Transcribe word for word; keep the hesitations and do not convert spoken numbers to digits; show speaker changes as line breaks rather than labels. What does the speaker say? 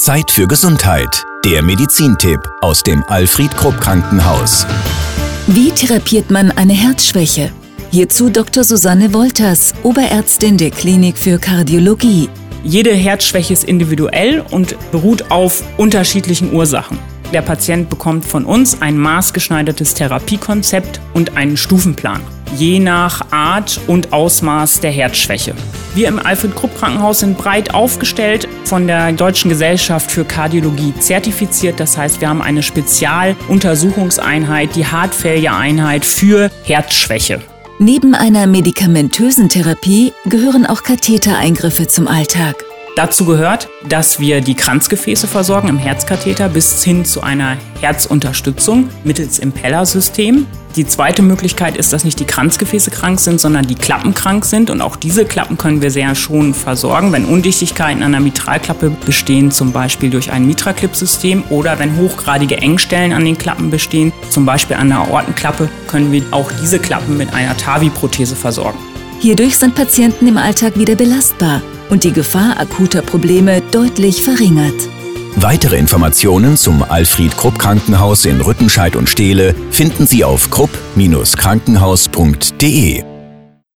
Zeit für Gesundheit. Der Medizintipp aus dem Alfred Krupp Krankenhaus.
Wie therapiert man eine Herzschwäche? Hierzu Doktor Susanne Wolters, Oberärztin der Klinik für Kardiologie.
Jede Herzschwäche ist individuell und beruht auf unterschiedlichen Ursachen. Der Patient bekommt von uns ein maßgeschneidertes Therapiekonzept und einen Stufenplan, je nach Art und Ausmaß der Herzschwäche. Wir im Alfred Krupp Krankenhaus sind breit aufgestellt, von der Deutschen Gesellschaft für Kardiologie zertifiziert. Das heißt, wir haben eine Spezialuntersuchungseinheit, die Heart Failure Einheit für Herzschwäche.
Neben einer medikamentösen Therapie gehören auch Kathetereingriffe zum Alltag.
Dazu gehört, dass wir die Kranzgefäße versorgen im Herzkatheter bis hin zu einer Herzunterstützung mittels Impellersystem. Die zweite Möglichkeit ist, dass nicht die Kranzgefäße krank sind, sondern die Klappen krank sind. Und auch diese Klappen können wir sehr schonend versorgen, wenn Undichtigkeiten an der Mitralklappe bestehen, zum Beispiel durch ein Mitraclip-System, oder wenn hochgradige Engstellen an den Klappen bestehen, zum Beispiel an der Aortenklappe, können wir auch diese Klappen mit einer TAVI-Prothese versorgen.
Hierdurch sind Patienten im Alltag wieder belastbar und die Gefahr akuter Probleme deutlich verringert.
Weitere Informationen zum Alfred Krupp Krankenhaus in Rüttenscheid und Steele finden Sie auf krupp Bindestrich krankenhaus punkt de.